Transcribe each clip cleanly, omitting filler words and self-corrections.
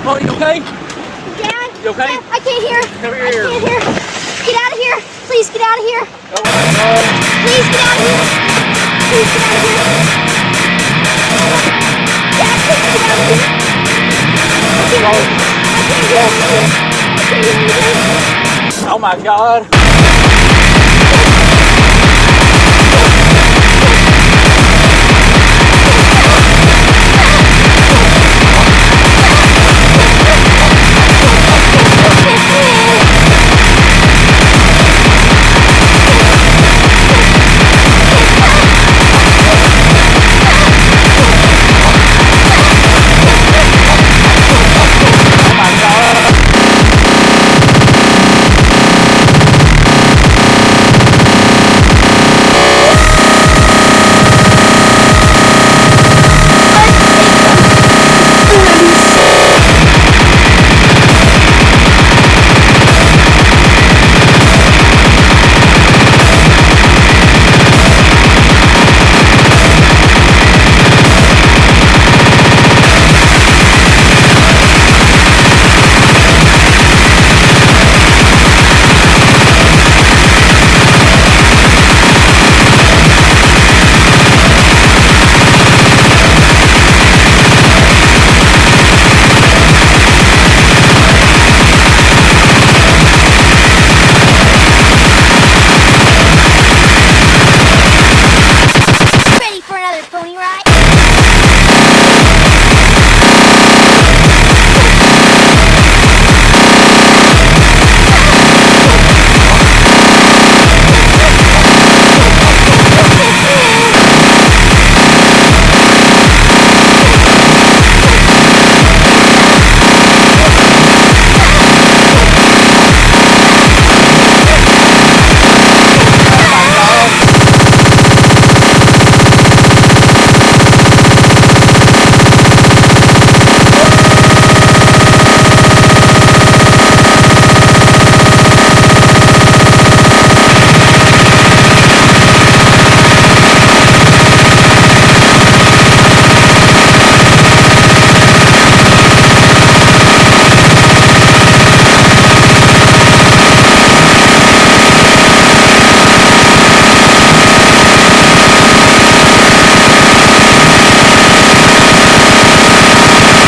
Oh, you okay? Dad? You okay? Dad, I can't hear. Come I here. can't hear. Get out of here. Please get out of here. Oh, my Please get out of here. Please get out of here. Dad, please get out of here. I can't hear anything. I can't hear anything. God. Oh, my God. Ready for another pony ride?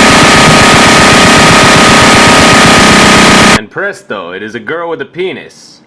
And presto, it is a girl with a penis.